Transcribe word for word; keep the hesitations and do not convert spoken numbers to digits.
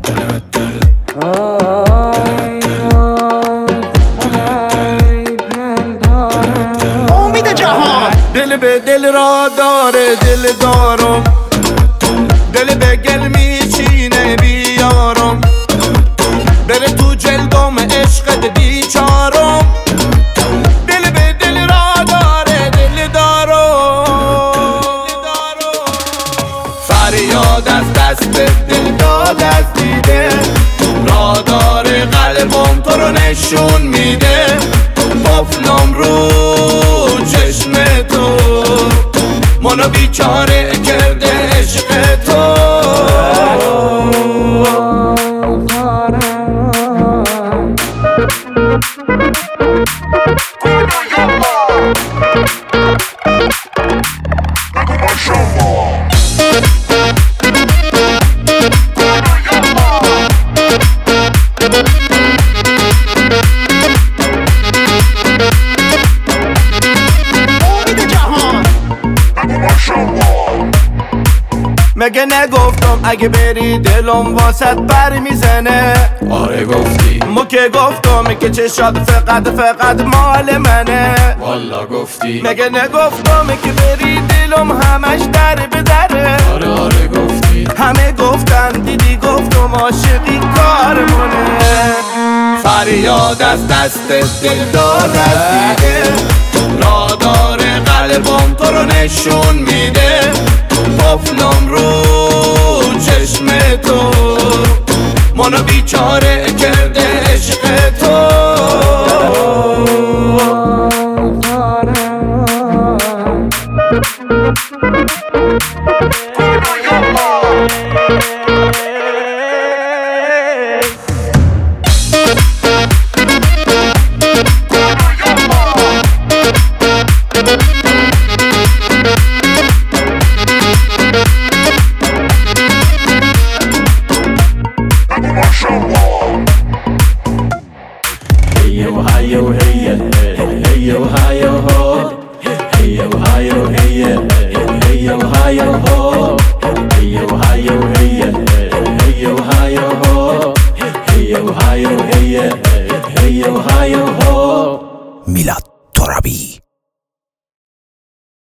امید جهان. دل به دل را داره دل دارم، دل به گل میچینه بیارم، بره تو جلدم عشقت بیچارم. دل به دل را داره دل دارم، فریاد از دست دل داد از دیده، را داره قلبم تو رو نشون میده. قفلم رو چشم تو منو بیچاره کرده عشق تو. مگه نگفتم اگه بری دلم واسط بر میزنه؟ آره گفتی. مو که گفتم که چشات فقط فقط مال منه. والا گفتی. مگه نگفتم که بری دلم همش در به دره؟ آره آره گفتی. همه گفتن دیدی گفتم عاشقی کارمونه. فریاد از دست دل داد از دیده، را داره قلبم تو رو نشون میده. قفلم رو چشم تو منو بیچاره کرده عشق تو. Hey yo, hey yo, hey yo, ho. Hey yo, hey yo, hey yo, hey yo, hey yo, ho.